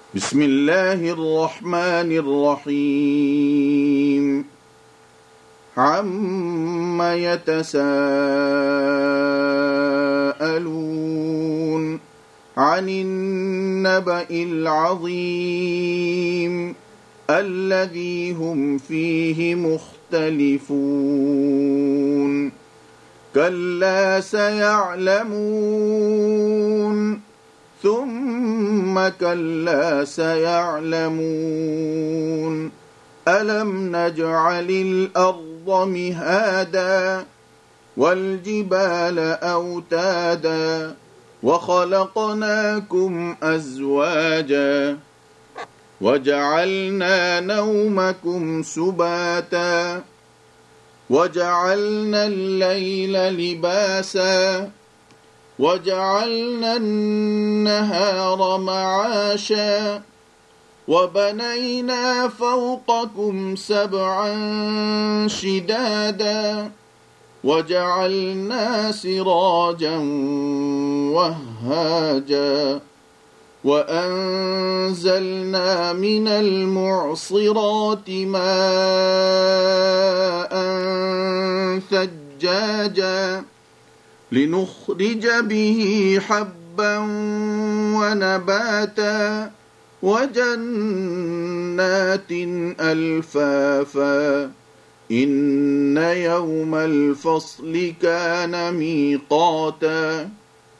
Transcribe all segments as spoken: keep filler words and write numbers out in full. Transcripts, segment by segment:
بسم الله الرحمن الرحيم عم يتساءلون عن النبأ العظيم الذي هم فيه مختلفون كلا سيعلمون ثم كلا سيعلمون ألم نجعل الأرض مهادا والجبال أوتادا وخلقناكم أزواجا وجعلنا نومكم سباتا وجعلنا الليل لباسا وجعلنا النهار معاشا وبنينا فوقكم سبعا شدادا وجعلنا سراجا وهاجا وأنزلنا من المعصرات ماء ثجاجا لنخرج به حبا ونباتا وجنات ألفافا إن يوم الفصل كان ميقاتا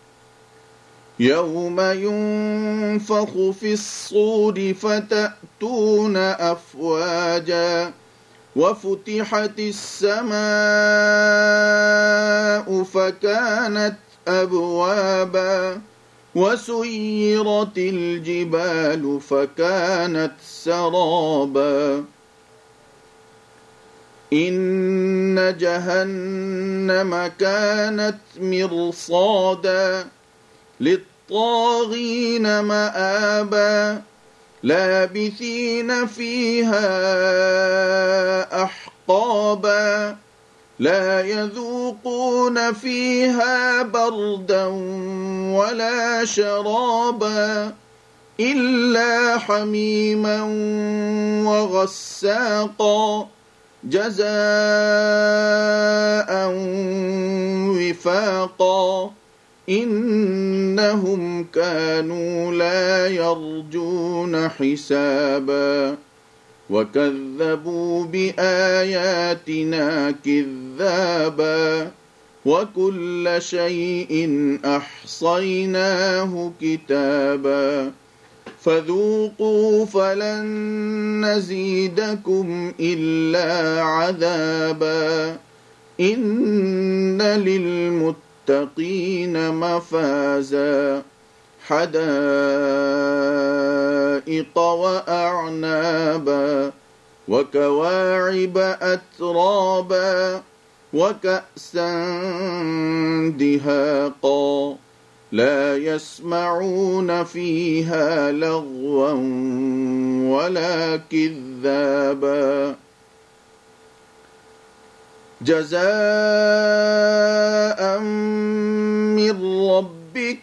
يوم ينفخ في الصور فتأتون أفواجا وفتحت السماء فكانت أبوابا وسيرت الجبال فكانت سرابا إن جهنم كانت مرصادا للطاغين مآبا لابثين فيها أحقابا لا يذوقون فيها بردا ولا شرابا إلا حميما وغساقا جزاء وفاقا إنهم كانوا لا يرجون حسابا وكذبوا بآياتنا كذابا وكل شيء أحصيناه كتابا فذوقوا فلن نزيدكم إلا عذابا إن للمتقين مفازا حدائق وأعنابا وكواعب أترابا وكأسا دهاقا لا يسمعون فيها لغوا ولا كذابا جزاء من ربك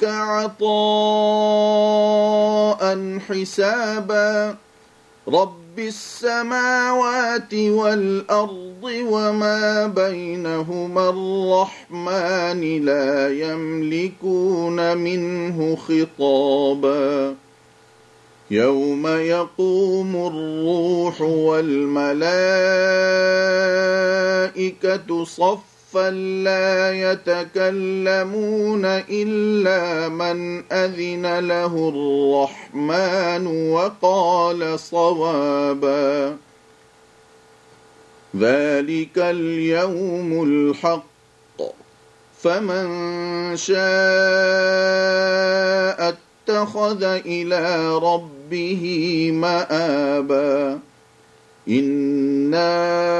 عطاء حسابا رب السماوات والأرض وما بينهما الرحمن لا يملكون منه خطابا يوم يقوم الروح والملائكة صفا لا يتكلمون إلا من أذن له الرحمن وقال صوابا ذلك اليوم الحق فمن شاء اتخذ إلى ربه مآبا إنا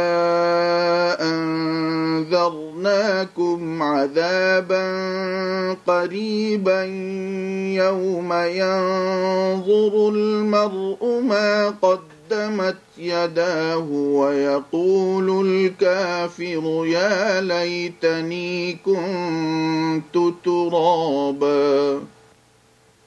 أنذرناكم عذابا قريبا يوم ينظر المرء ما قدمت يداه ويقول الكافر يا ليتني كنت ترابا